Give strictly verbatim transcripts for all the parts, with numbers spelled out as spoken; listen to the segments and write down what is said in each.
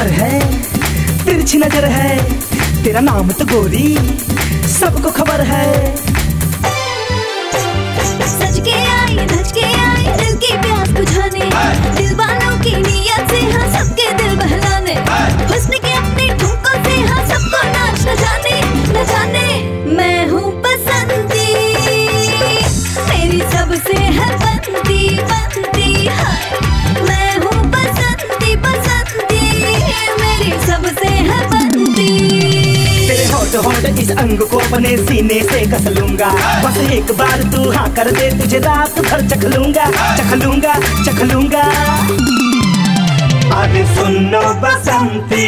कमर है, तिरछी नजर है, तेरा नाम तो गोरी सबको खबर है। सज के आई धज के आई दिल की प्यास बुझाने, दिल वालों की नीयत से हाँ सबके दिल बहलाने, हुस्न के अपने ठुमकों से हाँ सबको नाच न जाने न जाने। मैं हूँ बसंती, मेरी सबसे है बनती बनती हाय। मैं हूँ बसंती बसंती, मेरी सबसे है बनती। तेरे होठ होठ इस अंग को अपने सीने से कस लूंगा, बस एक बार तू हाँ कर दे तुझे रात भर चख लूंगा चख लूंगा चख लूंगा। अरे सुनो बसंती,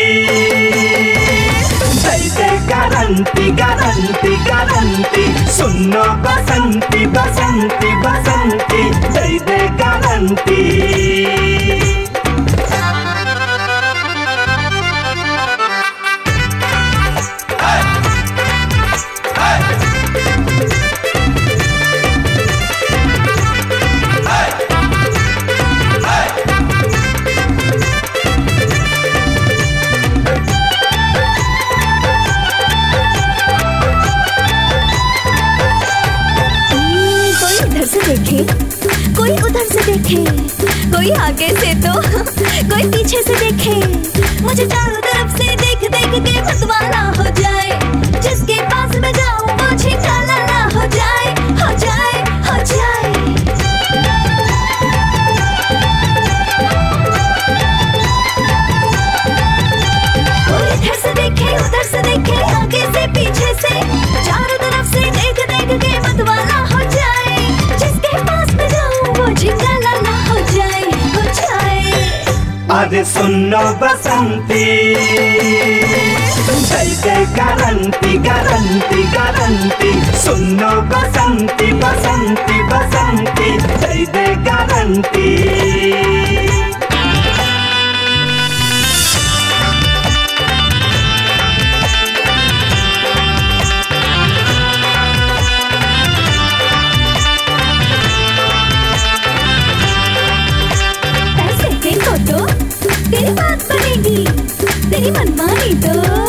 दे दे गारंटी गारंटी गारंटी। सुनो बसंती बसंती बसंती, दे दे गारंटी। देखे कोई उधर से देखे, कोई आगे से तो कोई पीछे से देखे, मुझे चारों तरफ से देख देख के मतवाला हो जाए। जिसके पास मैं जाऊं वो छिकाला ना हो जाए हो जाए हो जाए। कोई इधर से देखे उधर से देखे, आगे से पीछे से, चारों तरफ से देख देख के मतवाला हो जाए। अरे सुनो बसंती, दे दे गारंटी गारंटी गारंटी। सुनो बसंती बसंती बसंती, दे दे गारंटी। तेरी बात बनेगी, तेरी मनमानी तो